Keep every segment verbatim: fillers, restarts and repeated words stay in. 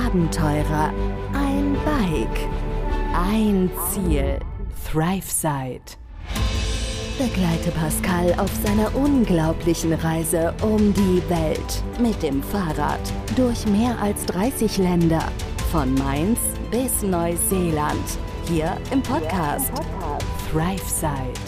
Abenteurer, ein Bike, ein Ziel. ThriveSide. Begleite Pascal auf seiner unglaublichen Reise um die Welt mit dem Fahrrad durch mehr als dreißig Länder, von Mainz bis Neuseeland, hier im Podcast ThriveSide.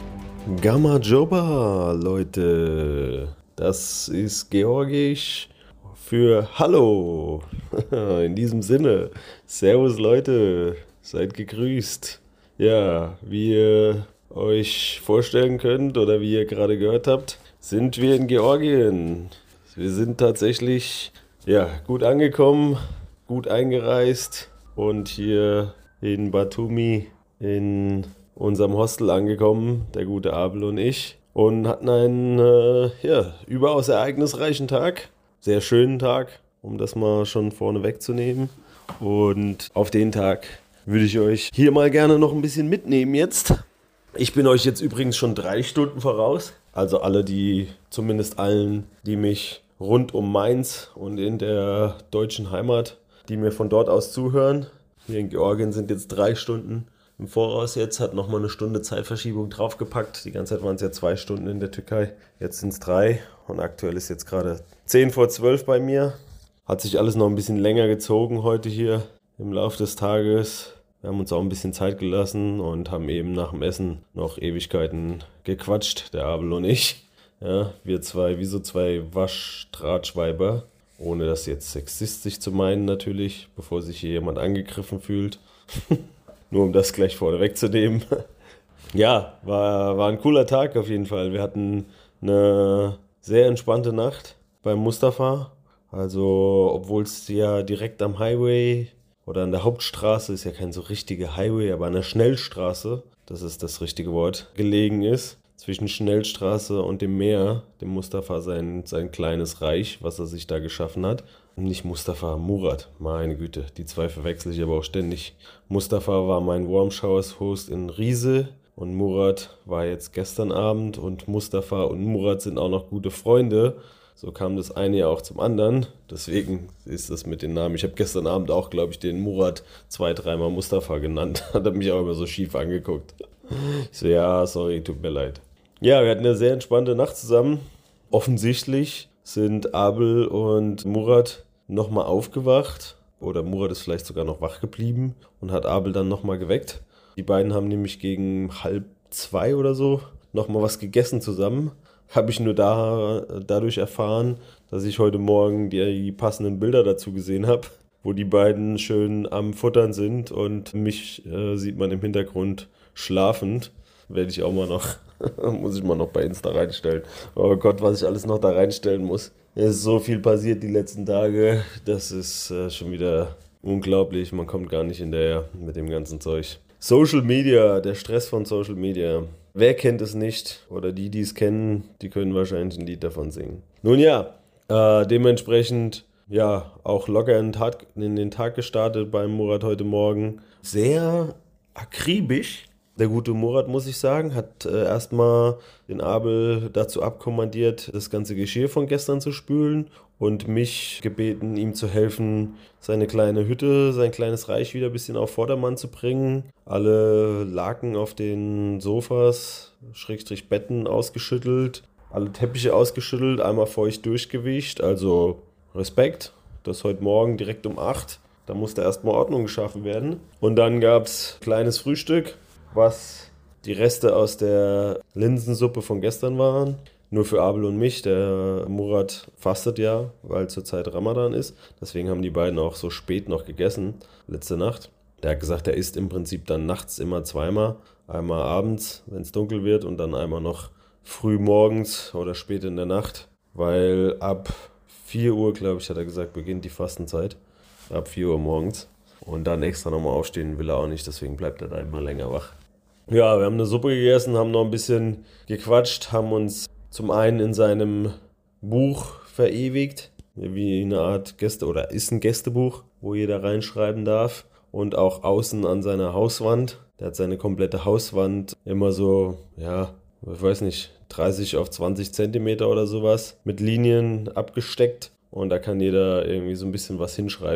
Gamma Joba, Leute, das ist Georgisch für Hallo. In diesem Sinne, Servus Leute, seid gegrüßt. Ja, wie ihr euch vorstellen könnt oder wie ihr gerade gehört habt, sind wir in Georgien. Wir sind tatsächlich ja, gut angekommen, gut eingereist und hier in Batumi in unserem Hostel angekommen, der gute Abel und ich, und hatten einen äh, ja, überaus ereignisreichen Tag, sehr schönen Tag, um das mal schon vorne wegzunehmen. Und auf den Tag würde ich euch hier mal gerne noch ein bisschen mitnehmen jetzt. Ich bin euch jetzt übrigens schon drei Stunden voraus, also alle, die, zumindest allen, die mich rund um Mainz und in der deutschen Heimat, die mir von dort aus zuhören. Hier in Georgien sind jetzt drei Stunden im Voraus jetzt, hat nochmal eine Stunde Zeitverschiebung draufgepackt. Die ganze Zeit waren es ja zwei Stunden in der Türkei. Jetzt sind es drei und aktuell ist jetzt gerade zehn vor zwölf bei mir. Hat sich alles noch ein bisschen länger gezogen heute hier im Laufe des Tages. Wir haben uns auch ein bisschen Zeit gelassen und haben eben nach dem Essen noch Ewigkeiten gequatscht, der Abel und ich. Ja, wir zwei, wie so zwei Waschdrahtschweiber. Ohne das jetzt sexistisch zu meinen natürlich, bevor sich hier jemand angegriffen fühlt. Nur um das gleich vorne wegzunehmen. Ja, war, war ein cooler Tag auf jeden Fall. Wir hatten eine sehr entspannte Nacht beim Mustafa. Also, obwohl es ja direkt am Highway oder an der Hauptstraße, ist ja kein so richtiger Highway, aber an der Schnellstraße, das ist das richtige Wort, gelegen ist. Zwischen Schnellstraße und dem Meer, dem Mustafa sein, sein kleines Reich, was er sich da geschaffen hat. Nicht Mustafa, Murat, meine Güte, die zwei verwechsel ich aber auch ständig. Mustafa war mein Warm Showers Host in Riese und Murat war jetzt gestern Abend und Mustafa und Murat sind auch noch gute Freunde. So kam das eine ja auch zum anderen, deswegen ist das mit den Namen. Ich habe gestern Abend auch, glaube ich, den Murat zwei, dreimal Mustafa genannt, hat er mich auch immer so schief angeguckt. Ich so, ja, sorry, tut mir leid. Ja, wir hatten eine sehr entspannte Nacht zusammen. Offensichtlich sind Abel und Murat nochmal aufgewacht. Oder Murat ist vielleicht sogar noch wach geblieben und hat Abel dann nochmal geweckt. Die beiden haben nämlich gegen halb zwei oder so nochmal was gegessen zusammen. Habe ich nur da, dadurch erfahren, dass ich heute Morgen die, die passenden Bilder dazu gesehen habe, wo die beiden schön am Futtern sind und mich äh, sieht man im Hintergrund schlafend. Werde ich auch mal noch, muss ich mal noch bei Insta reinstellen. Oh Gott, was ich alles noch da reinstellen muss. Es ist so viel passiert die letzten Tage, das ist äh, schon wieder unglaublich. Man kommt gar nicht hinterher mit dem ganzen Zeug. Social Media, der Stress von Social Media. Wer kennt es nicht? Oder die, die es kennen, die können wahrscheinlich ein Lied davon singen. Nun ja, äh, dementsprechend ja auch locker in den, Tag, in den Tag gestartet beim Murat heute Morgen. Sehr akribisch. Der gute Murat, muss ich sagen, hat äh, erstmal den Abel dazu abkommandiert, das ganze Geschirr von gestern zu spülen und mich gebeten, ihm zu helfen, seine kleine Hütte, sein kleines Reich wieder ein bisschen auf Vordermann zu bringen. Alle Laken auf den Sofas, Schrägstrich Betten ausgeschüttelt, alle Teppiche ausgeschüttelt, einmal feucht durchgewischt, also Respekt. Das heute Morgen direkt um acht, da musste erstmal Ordnung geschaffen werden. Und dann gab es kleines Frühstück, was die Reste aus der Linsensuppe von gestern waren. Nur für Abel und mich. Der Murat fastet ja, weil zurzeit Ramadan ist. Deswegen haben die beiden auch so spät noch gegessen, letzte Nacht. Der hat gesagt, er isst im Prinzip dann nachts immer zweimal. Einmal abends, wenn es dunkel wird, und dann einmal noch früh morgens oder spät in der Nacht. Weil ab vier Uhr, glaube ich, hat er gesagt, beginnt die Fastenzeit. Ab vier Uhr morgens. Und dann extra nochmal aufstehen will er auch nicht, deswegen bleibt er da immer länger wach. Ja, wir haben eine Suppe gegessen, haben noch ein bisschen gequatscht, haben uns zum einen in seinem Buch verewigt, wie eine Art Gäste- oder ist ein Gästebuch, wo jeder reinschreiben darf. Und auch außen an seiner Hauswand. Der hat seine komplette Hauswand immer so, ja, ich weiß nicht, dreißig auf zwanzig Zentimeter oder sowas mit Linien abgesteckt. Und da kann jeder irgendwie so ein bisschen was hinschreiben.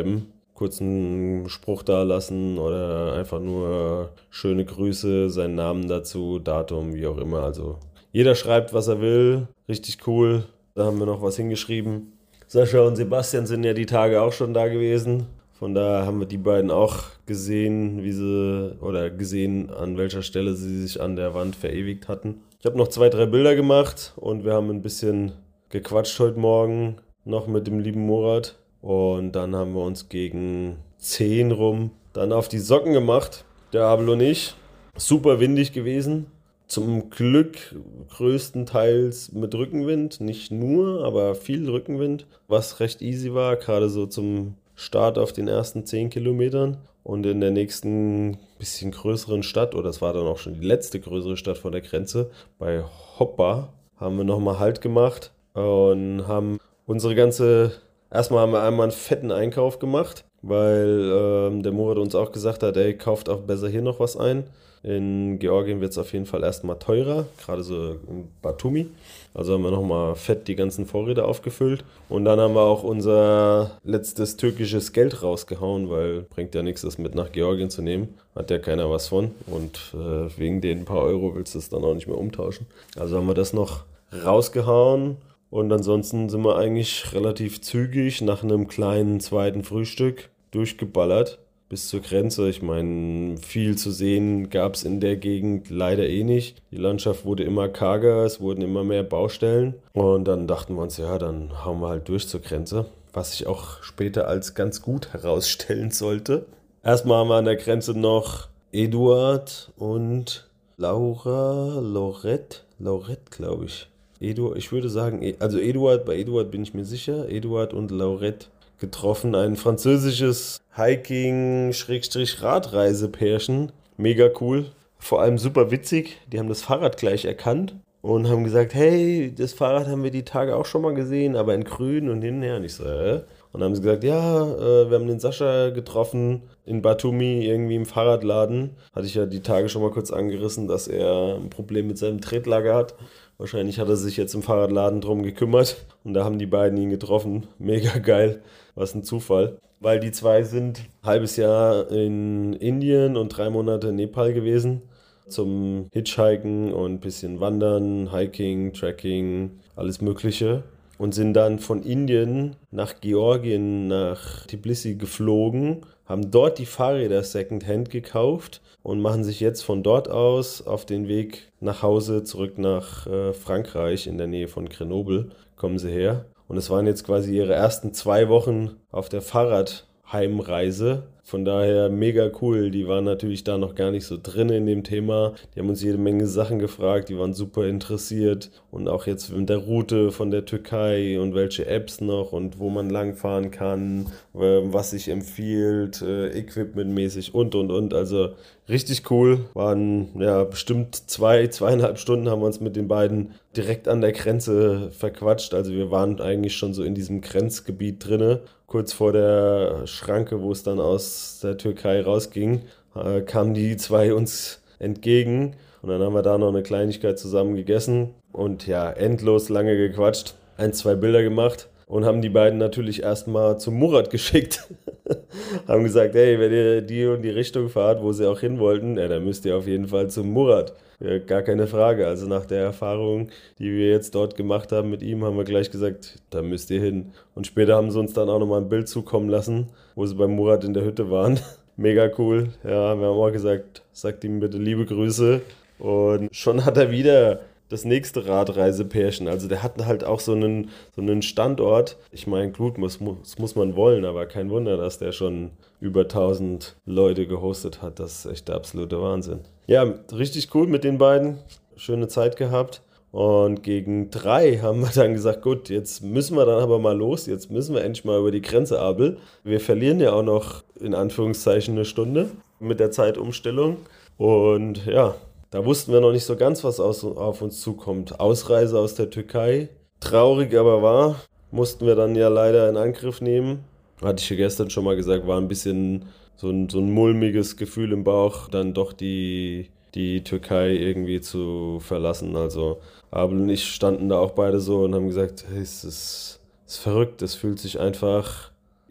kurz einen Spruch da lassen oder einfach nur schöne Grüße, seinen Namen dazu, Datum, wie auch immer. Also jeder schreibt, was er will, richtig cool. Da haben wir noch was hingeschrieben. Sascha und Sebastian sind ja die Tage auch schon da gewesen. Von daher haben wir die beiden auch gesehen, wie sie oder gesehen, an welcher Stelle sie sich an der Wand verewigt hatten. Ich habe noch zwei, drei Bilder gemacht und wir haben ein bisschen gequatscht heute Morgen noch mit dem lieben Murat. Und dann haben wir uns gegen zehn rum dann auf die Socken gemacht, der Abel und ich. Super windig gewesen. Zum Glück größtenteils mit Rückenwind, nicht nur, aber viel Rückenwind, was recht easy war, gerade so zum Start auf den ersten zehn Kilometern. Und in der nächsten bisschen größeren Stadt, oder es war dann auch schon die letzte größere Stadt vor der Grenze, bei Hoppa, haben wir nochmal Halt gemacht und haben unsere ganze, erstmal haben wir einmal einen fetten Einkauf gemacht, weil ähm, der Murat uns auch gesagt hat, ey, kauft auch besser hier noch was ein. In Georgien wird es auf jeden Fall erstmal teurer, gerade so in Batumi. Also haben wir nochmal fett die ganzen Vorräte aufgefüllt. Und dann haben wir auch unser letztes türkisches Geld rausgehauen, weil bringt ja nichts, das mit nach Georgien zu nehmen. Hat ja keiner was von. Und äh, wegen den paar Euro willst du es dann auch nicht mehr umtauschen. Also haben wir das noch rausgehauen. Und ansonsten sind wir eigentlich relativ zügig nach einem kleinen zweiten Frühstück durchgeballert bis zur Grenze. Ich meine, viel zu sehen gab es in der Gegend leider eh nicht. Die Landschaft wurde immer karger, es wurden immer mehr Baustellen. Und dann dachten wir uns, ja, dann hauen wir halt durch zur Grenze. Was sich auch später als ganz gut herausstellen sollte. Erstmal haben wir an der Grenze noch Eduard und Laura, Laurette, Laurette, glaube ich. Edu, ich würde sagen, also Eduard, bei Eduard bin ich mir sicher, Eduard und Laurette getroffen. Ein französisches Hiking-Radreise-Pärchen. Mega cool. Vor allem super witzig. Die haben das Fahrrad gleich erkannt und haben gesagt, hey, das Fahrrad haben wir die Tage auch schon mal gesehen, aber in grün und hinher. Und ich so, äh? Und dann haben sie gesagt, ja, äh, wir haben den Sascha getroffen in Batumi, irgendwie im Fahrradladen. Hatte ich ja die Tage schon mal kurz angerissen, dass er ein Problem mit seinem Tretlager hat. Wahrscheinlich hat er sich jetzt im Fahrradladen drum gekümmert und da haben die beiden ihn getroffen. Mega geil. Was ein Zufall. Weil die zwei sind ein halbes Jahr in Indien und drei Monate in Nepal gewesen. Zum Hitchhiken und ein bisschen Wandern, Hiking, Trekking, alles Mögliche. Und sind dann von Indien nach Georgien, nach Tbilisi geflogen, haben dort die Fahrräder Secondhand gekauft und machen sich jetzt von dort aus auf den Weg nach Hause zurück nach äh, Frankreich in der Nähe von Grenoble. Kommen sie her. Und es waren jetzt quasi ihre ersten zwei Wochen auf der Fahrradheimreise. Von daher mega cool. Die waren natürlich da noch gar nicht so drin in dem Thema. Die haben uns jede Menge Sachen gefragt. Die waren super interessiert. Und auch jetzt mit der Route von der Türkei und welche Apps noch und wo man langfahren kann, was sich empfiehlt, equipmentmäßig und, und, und. Also richtig cool. Waren ja bestimmt zwei, zweieinhalb Stunden haben wir uns mit den beiden direkt an der Grenze verquatscht. Also wir waren eigentlich schon so in diesem Grenzgebiet drinne. Kurz vor der Schranke, wo es dann aus der Türkei rausging, äh, kamen die zwei uns entgegen. Und dann haben wir da noch eine Kleinigkeit zusammen gegessen und ja, endlos lange gequatscht, ein, zwei Bilder gemacht und haben die beiden natürlich erstmal zum Murat geschickt. Haben gesagt, hey, wenn ihr die und die Richtung fahrt, wo sie auch hin wollten, ja, dann müsst ihr auf jeden Fall zum Murat. Ja, gar keine Frage. Also nach der Erfahrung, die wir jetzt dort gemacht haben mit ihm, haben wir gleich gesagt, da müsst ihr hin. Und später haben sie uns dann auch nochmal ein Bild zukommen lassen, wo sie beim Murat in der Hütte waren. Mega cool. Ja, wir haben auch gesagt, sagt ihm bitte liebe Grüße. Und schon hat er wieder das nächste Radreisepärchen. Also der hat halt auch so einen, so einen Standort. Ich meine, gut, muss, muss, muss man wollen, aber kein Wunder, dass der schon über tausend Leute gehostet hat. Das ist echt der absolute Wahnsinn. Ja, richtig cool mit den beiden. Schöne Zeit gehabt. Und gegen drei haben wir dann gesagt, gut, jetzt müssen wir dann aber mal los. Jetzt müssen wir endlich mal über die Grenze, Abel. Wir verlieren ja auch noch in Anführungszeichen eine Stunde mit der Zeitumstellung. Und ja, da wussten wir noch nicht so ganz, was aus, auf uns zukommt. Ausreise aus der Türkei. Traurig aber wahr. Mussten wir dann ja leider in Angriff nehmen. Hatte ich ja gestern schon mal gesagt, war ein bisschen so ein, so ein mulmiges Gefühl im Bauch, dann doch die, die Türkei irgendwie zu verlassen. Also Abel und ich standen da auch beide so und haben gesagt, hey, es ist, es ist verrückt. Es fühlt sich einfach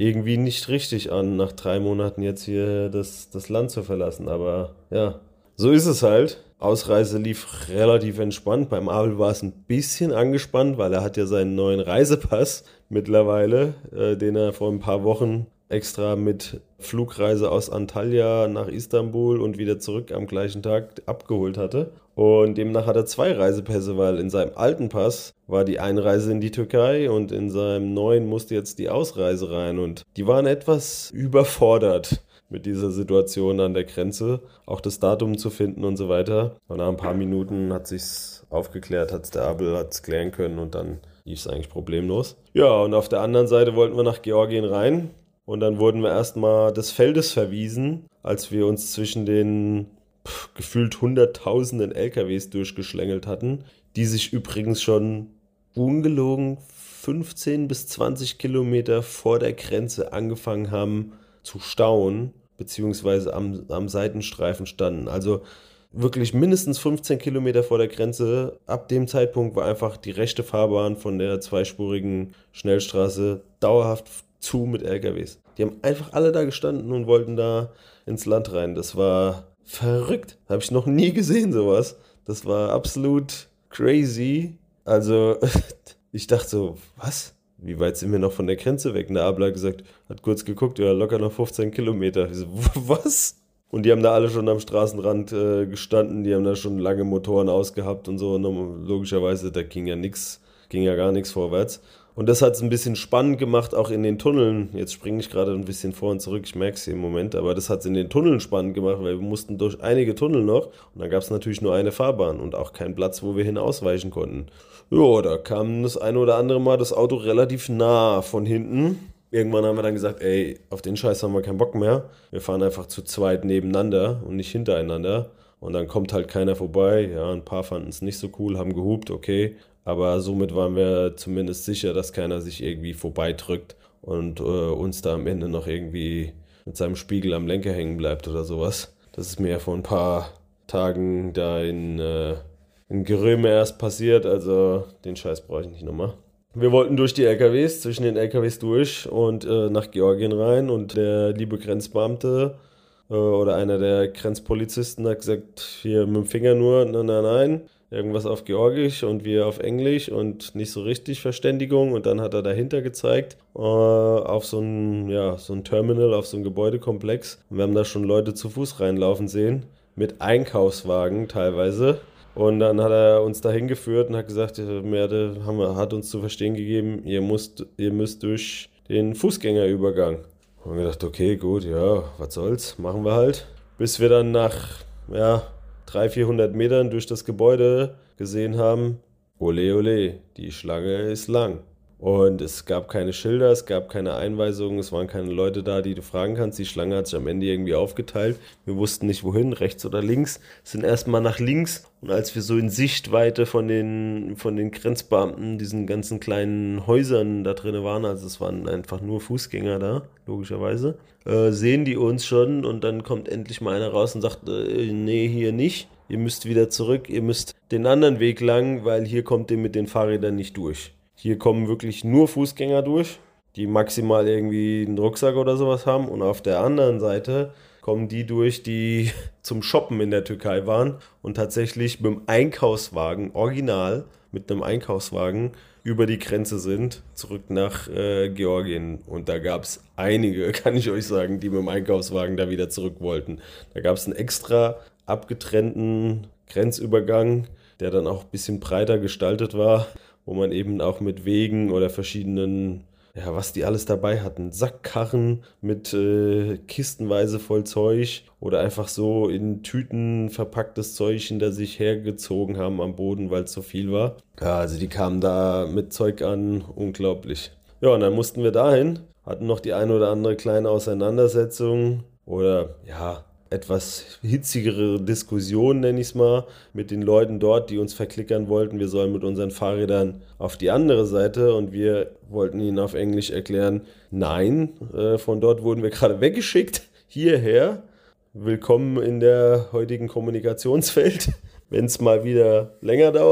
irgendwie nicht richtig an, nach drei Monaten jetzt hier das, das Land zu verlassen. Aber ja, so ist es halt. Ausreise lief relativ entspannt. Beim Abel war es ein bisschen angespannt, weil er hat ja seinen neuen Reisepass mittlerweile, äh, den er vor ein paar Wochen extra mit Flugreise aus Antalya nach Istanbul und wieder zurück am gleichen Tag abgeholt hatte. Und demnach hat er zwei Reisepässe, weil in seinem alten Pass war die Einreise in die Türkei und in seinem neuen musste jetzt die Ausreise rein. Und die waren etwas überfordert mit dieser Situation an der Grenze, auch das Datum zu finden und so weiter. Und nach ein paar Minuten hat sich's aufgeklärt, hat's der Abel hat's klären können und dann lief es eigentlich problemlos. Ja, und auf der anderen Seite wollten wir nach Georgien rein. Und dann wurden wir erstmal des Feldes verwiesen, als wir uns zwischen den pff, gefühlt hunderttausenden L K Ws durchgeschlängelt hatten, die sich übrigens schon ungelogen fünfzehn bis zwanzig Kilometer vor der Grenze angefangen haben zu stauen, beziehungsweise am, am Seitenstreifen standen. Also wirklich mindestens fünfzehn Kilometer vor der Grenze. Ab dem Zeitpunkt war einfach die rechte Fahrbahn von der zweispurigen Schnellstraße dauerhaft zu mit L K Ws. Die haben einfach alle da gestanden und wollten da ins Land rein. Das war verrückt. Habe ich noch nie gesehen, sowas. Das war absolut crazy. Also, ich dachte so, was? Wie weit sind wir noch von der Grenze weg? Und der Abel hat gesagt, hat kurz geguckt, ja, locker noch fünfzehn Kilometer. Ich so, was? Und die haben da alle schon am Straßenrand äh, gestanden, die haben da schon lange Motoren ausgehabt und so. Und logischerweise, da ging ja nichts, ging ja gar nichts vorwärts. Und das hat es ein bisschen spannend gemacht, auch in den Tunneln. Jetzt springe ich gerade ein bisschen vor und zurück, ich merke es hier im Moment, aber das hat es in den Tunneln spannend gemacht, weil wir mussten durch einige Tunnel noch und dann gab es natürlich nur eine Fahrbahn und auch keinen Platz, wo wir hin ausweichen konnten. Ja, da kam das eine oder andere Mal das Auto relativ nah von hinten. Irgendwann haben wir dann gesagt, ey, auf den Scheiß haben wir keinen Bock mehr. Wir fahren einfach zu zweit nebeneinander und nicht hintereinander. Und dann kommt halt keiner vorbei. Ja, ein paar fanden es nicht so cool, haben gehupt, okay. Aber somit waren wir zumindest sicher, dass keiner sich irgendwie vorbeidrückt und äh, uns da am Ende noch irgendwie mit seinem Spiegel am Lenker hängen bleibt oder sowas. Das ist mir ja vor ein paar Tagen da in, äh, in Geröme erst passiert, also den Scheiß brauche ich nicht nochmal. Wir wollten durch die L K Ws, zwischen den L K Ws durch und äh, nach Georgien rein und der liebe Grenzbeamte äh, oder einer der Grenzpolizisten hat gesagt, hier mit dem Finger nur, nein, nein, nein. Irgendwas auf Georgisch und wir auf Englisch und nicht so richtig Verständigung. Und dann hat er dahinter gezeigt, äh, auf so ein, ja, so ein Terminal, auf so ein Gebäudekomplex. Und wir haben da schon Leute zu Fuß reinlaufen sehen, mit Einkaufswagen teilweise. Und dann hat er uns dahin geführt und hat gesagt, Merde, haben wir, hat uns zu verstehen gegeben, ihr müsst, ihr müsst durch den Fußgängerübergang. Und wir gedacht, okay, gut, ja, was soll's, machen wir halt. Bis wir dann nach, ja, dreihundert, vierhundert Metern durch das Gebäude gesehen haben, ole ole, die Schlange ist lang. Und es gab keine Schilder, es gab keine Einweisungen, es waren keine Leute da, die du fragen kannst. Die Schlange hat sich am Ende irgendwie aufgeteilt. Wir wussten nicht wohin, rechts oder links. Sind erstmal nach links und als wir so in Sichtweite von den, von den Grenzbeamten, diesen ganzen kleinen Häusern da drin waren, also es waren einfach nur Fußgänger da, logischerweise, äh, sehen die uns schon und dann kommt endlich mal einer raus und sagt, äh, nee, hier nicht. Ihr müsst wieder zurück, ihr müsst den anderen Weg lang, weil hier kommt ihr mit den Fahrrädern nicht durch. Hier kommen wirklich nur Fußgänger durch, die maximal irgendwie einen Rucksack oder sowas haben. Und auf der anderen Seite kommen die durch, die zum Shoppen in der Türkei waren und tatsächlich mit dem Einkaufswagen, original mit einem Einkaufswagen, über die Grenze sind, zurück nach äh, Georgien. Und da gab es einige, kann ich euch sagen, die mit dem Einkaufswagen da wieder zurück wollten. Da gab es einen extra abgetrennten Grenzübergang, der dann auch ein bisschen breiter gestaltet war, wo man eben auch mit Wegen oder verschiedenen, ja, was die alles dabei hatten, Sackkarren mit äh, kistenweise voll Zeug oder einfach so in Tüten verpacktes Zeug hinter sich hergezogen haben am Boden, weil es so viel war. Ja, also die kamen da mit Zeug an, unglaublich. Ja, und dann mussten wir dahin, hatten noch die eine oder andere kleine Auseinandersetzung oder, ja, etwas hitzigere Diskussion, nenne ich es mal, mit den Leuten dort, die uns verklickern wollten, wir sollen mit unseren Fahrrädern auf die andere Seite und wir wollten ihnen auf Englisch erklären, nein, äh, von dort wurden wir gerade weggeschickt, hierher, willkommen in der heutigen Kommunikationswelt, wenn es mal wieder länger dauert.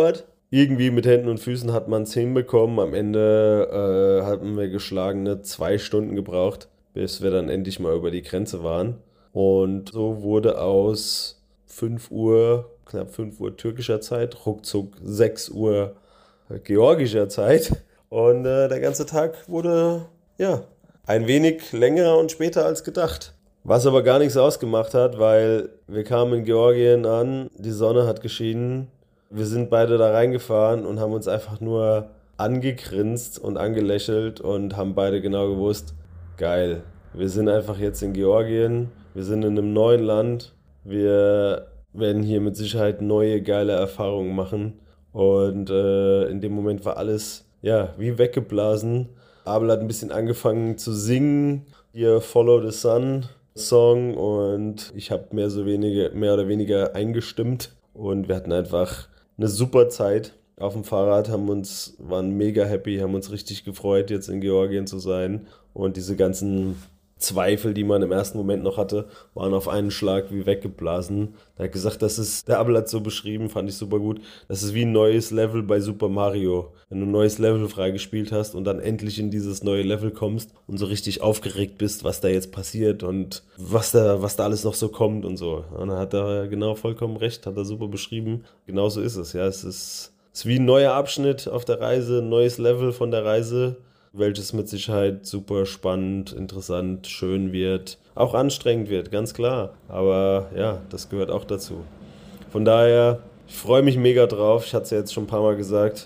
irgendwie mit Händen und Füßen hat man es hinbekommen. Am Ende äh, hatten wir geschlagene zwei Stunden gebraucht, bis wir dann endlich mal über die Grenze waren. Und so wurde aus fünf Uhr, knapp fünf Uhr türkischer Zeit, ruckzuck sechs Uhr georgischer Zeit. Und äh, der ganze Tag wurde, ja, ein wenig länger und später als gedacht. Was aber gar nichts ausgemacht hat, weil wir kamen in Georgien an, die Sonne hat geschienen. Wir sind beide da reingefahren und haben uns einfach nur angegrinst und angelächelt und haben beide genau gewusst, geil, wir sind einfach jetzt in Georgien, wir sind in einem neuen Land, wir werden hier mit Sicherheit neue, geile Erfahrungen machen. Und äh, in dem Moment war alles, ja, wie weggeblasen. Abel hat ein bisschen angefangen zu singen, hier Follow the Sun Song, und ich habe mehr, so wenige, mehr oder weniger eingestimmt. Und wir hatten einfach eine super Zeit auf dem Fahrrad, haben uns, waren mega happy, haben uns richtig gefreut, jetzt in Georgien zu sein. Und diese ganzen Zweifel, die man im ersten Moment noch hatte, waren auf einen Schlag wie weggeblasen. Er hat gesagt, das ist, der Abel hat so beschrieben, fand ich super gut, das ist wie ein neues Level bei Super Mario. Wenn du ein neues Level freigespielt hast und dann endlich in dieses neue Level kommst und so richtig aufgeregt bist, was da jetzt passiert und was da, was da alles noch so kommt und so. Und dann hat er genau vollkommen recht, hat er super beschrieben. Genauso ist es, ja. Es ist, es ist wie ein neuer Abschnitt auf der Reise, ein neues Level von der Reise, welches mit Sicherheit super spannend, interessant, schön wird, auch anstrengend wird, ganz klar. Aber ja, das gehört auch dazu. Von daher, ich freue mich mega drauf. Ich hatte es ja jetzt schon ein paar Mal gesagt.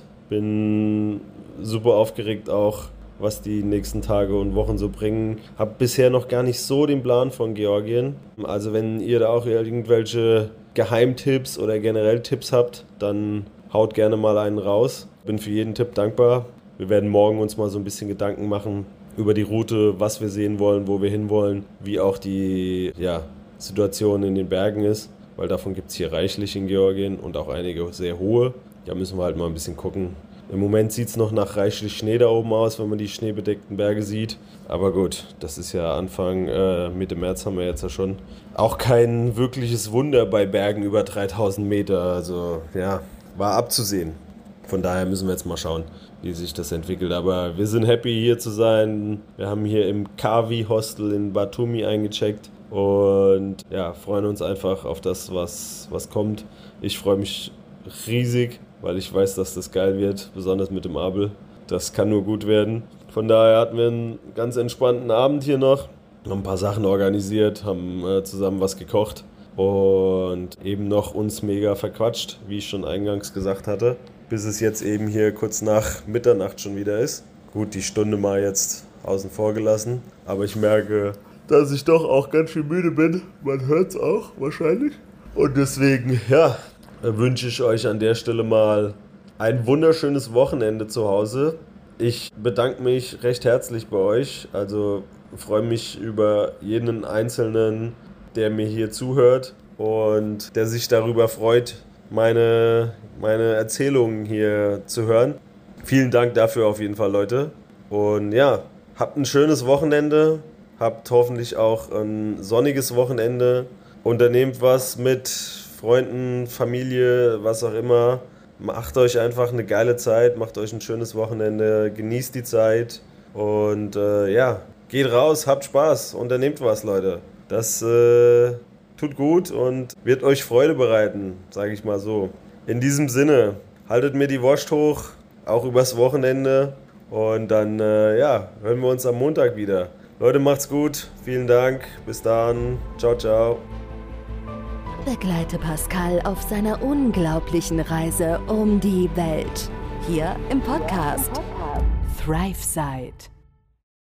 Bin super aufgeregt auch, was die nächsten Tage und Wochen so bringen. Hab bisher noch gar nicht so den Plan von Georgien. Also wenn ihr da auch irgendwelche Geheimtipps oder generell Tipps habt, dann haut gerne mal einen raus. Bin für jeden Tipp dankbar. Wir werden morgen uns mal so ein bisschen Gedanken machen über die Route, was wir sehen wollen, wo wir hinwollen, wie auch die ja, Situation in den Bergen ist, weil davon gibt es hier reichlich in Georgien und auch einige sehr hohe. Da müssen wir halt mal ein bisschen gucken. Im Moment sieht es noch nach reichlich Schnee da oben aus, wenn man die schneebedeckten Berge sieht. Aber gut, das ist ja Anfang, äh, Mitte März haben wir jetzt ja schon. Auch kein wirkliches Wunder bei Bergen über dreitausend Meter. Also ja, war abzusehen. Von daher müssen wir jetzt mal schauen, wie sich das entwickelt. Aber wir sind happy, hier zu sein. Wir haben hier im Kavi-Hostel in Batumi eingecheckt und ja, freuen uns einfach auf das, was, was kommt. Ich freue mich riesig, weil ich weiß, dass das geil wird, besonders mit dem Abel. Das kann nur gut werden. Von daher hatten wir einen ganz entspannten Abend hier noch. Haben ein paar Sachen organisiert, haben äh, zusammen was gekocht und eben noch uns mega verquatscht, wie ich schon eingangs gesagt hatte. Bis es jetzt eben hier kurz nach Mitternacht schon wieder ist. Gut, die Stunde mal jetzt außen vor gelassen. Aber ich merke, dass ich doch auch ganz schön müde bin. Man hört es auch wahrscheinlich. Und deswegen, ja, wünsche ich euch an der Stelle mal ein wunderschönes Wochenende zu Hause. Ich bedanke mich recht herzlich bei euch. Also freue mich über jeden Einzelnen, der mir hier zuhört und der sich darüber freut, meine, meine Erzählungen hier zu hören. Vielen Dank dafür auf jeden Fall, Leute. Und ja, habt ein schönes Wochenende. Habt hoffentlich auch ein sonniges Wochenende. Unternehmt was mit Freunden, Familie, was auch immer. Macht euch einfach eine geile Zeit. Macht euch ein schönes Wochenende. Genießt die Zeit. Und äh, ja, geht raus, habt Spaß. Unternehmt was, Leute. Das äh, tut gut und wird euch Freude bereiten, sage ich mal so. In diesem Sinne, haltet mir die Wurst hoch, auch übers Wochenende. Und dann, äh, ja, hören wir uns am Montag wieder. Leute, macht's gut. Vielen Dank. Bis dann. Ciao, ciao. Begleite Pascal auf seiner unglaublichen Reise um die Welt. Hier im Podcast ThriveSide.